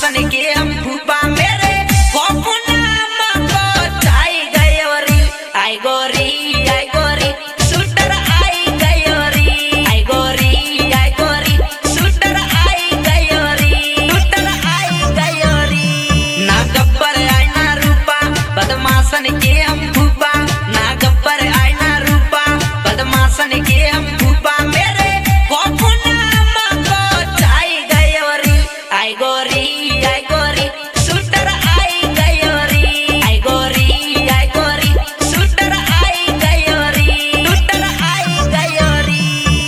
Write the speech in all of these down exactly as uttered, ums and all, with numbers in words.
बदमाशन के हम फूफा मेरे कोपुना को चाई गयोरी आई गोरी आई गोरी शूटर आई गयोरी आई गोरी आई गोरी शूटर आई गयोरी शूटर आई गयोरी ना गब्बर आई ना रूपा बदमाशन के हम फूफा ना गब्बर आई ना रूपा बदमाशन के हम फूफा मेरे कोपुना को चाई गयोरी आई गोरी आई गोरी शूटर आई गयोरी आई गोरी आई गोरी शूटर आई गयोरी शूटर आई गयोरी।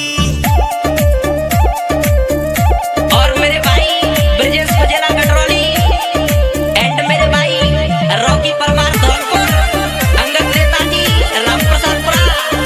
और मेरे भाई ब्रजेश बजेला कटरोली एंड मेरे भाई रॉकी परमार धौलपुर अंगद नेताजी राम प्रसाद पुरा।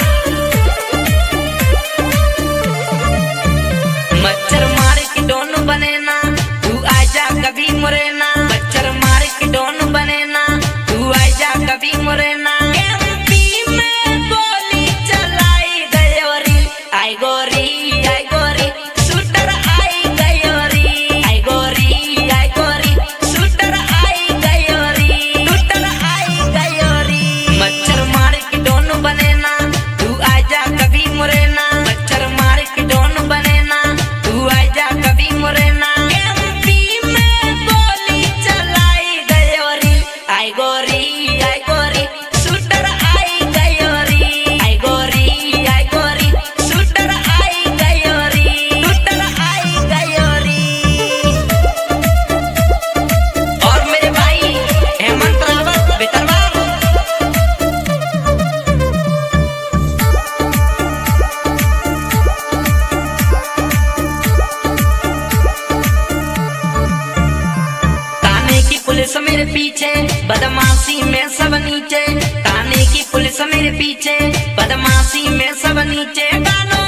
मच्छर मार के डोन बने ना तू आजा कभी मुरेना मच्छर मार के डोन बने ना तू आजा कभी मुरेना एमपी में गोली चलाई गयोरी आई गोरी आई गोरी शूटर आई गयोरी आई गोरी आई गोरी शूटर आई गयोरी शूटर आई गयोरी। मच्छर मार के डोन बने ना तू आजा कभी मुरेना मच्छर मार के डोन बने ना तू आजा कभी मुरेना एमपी में गोली चलाई गयोरी आई गोरी आई गोरी शूटर आई गयोरी आई गोरी आई गोरी शूटर आई गयोरी शूटर आई गयोरी। और मेरे भाई हेमंत रावत बेतरवा। ताने की पुलिस मेरे पीछे बदमाशी में सब नीचे ताने की पुलिस मेरे पीछे बदमाशी में सब नीचे गानों